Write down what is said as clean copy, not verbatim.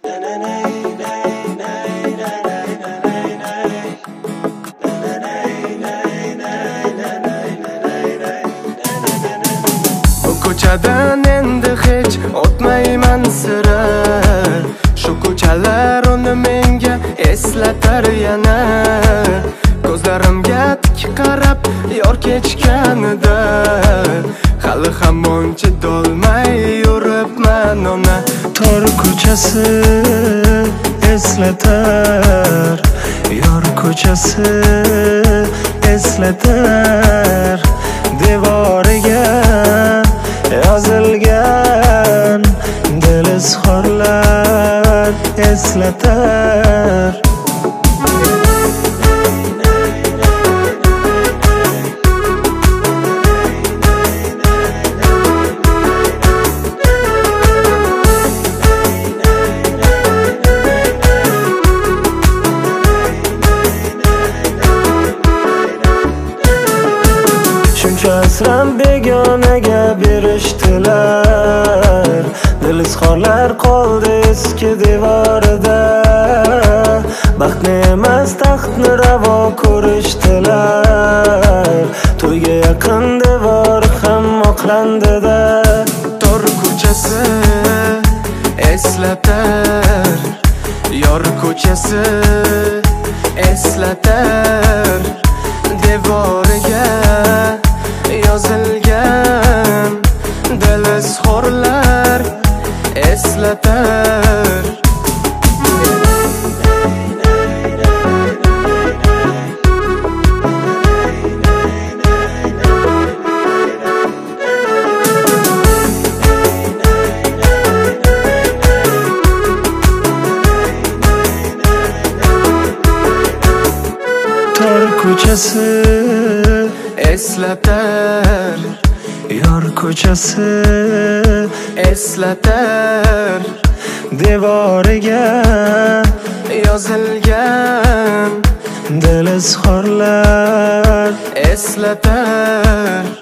Bu ko'chadan endi hech o'tmayman sira. Shu ko'chalar uni menga eslatar yana. Ko'zlarimga tik qarab yor kechganida, hali hamon chidolmay yuribman ona. Tor ko'chasi eslatar, yor ko'chasi eslatar. Devoriga yozilgan dil izhorlar eslatar. Shuncha asram begonaga berishdilar, dil izhorlar qoldi eski devorida. Baxtni emas taxtni ravo ko'rishdilar, to'yga yaqin devor ham oqlandida. Tor ko'chasi eslatar, yor ko'chasi eslatar. Devoriga yozilgan dil izhorlar eslatar. Tor ko'chasi eslatar, yor ko'chasi eslatar. devoriga yozilgan dil izhorlar eslatar.